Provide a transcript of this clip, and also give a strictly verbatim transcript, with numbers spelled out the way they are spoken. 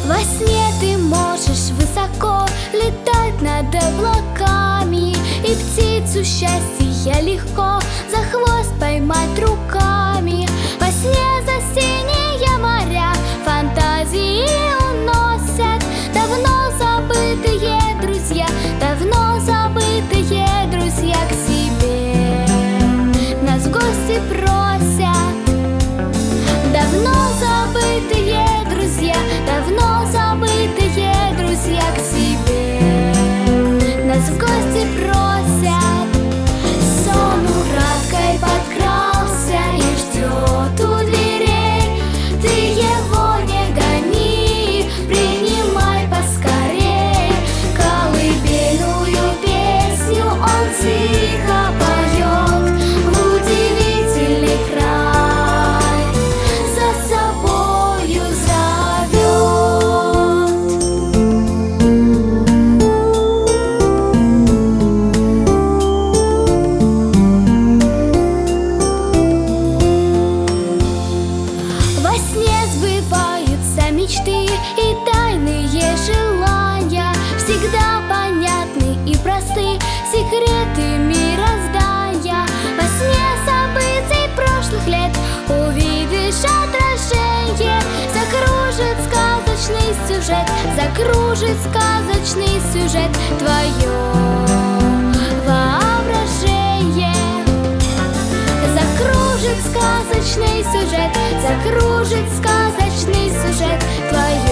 Во сне ты можешь высоко летать над облаками, и птицу счастья легко за хвост поймать руками. Во сне за синие моря фантазии уносят давно забытые друзья, давно забытые друзья к себе нас в гости просят. Давно забытые друзья, давно забытые друзья к себе нас в гости просят. Сон украдкой подкрался и ждет у дверей. Ты его не гони, принимай поскорей. Колыбельную песню он тихо поет в удивительный край, за собою зовет. Во сне сбываются мечты и тайные желания, всегда понятны и просты секреты мироздания. Во сне событий прошлых лет увидишь отражение, закружит сказочный сюжет, закружит сказочный сюжет твое воображение. Закружит сказочный сюжет, закружит сказочный сюжет твое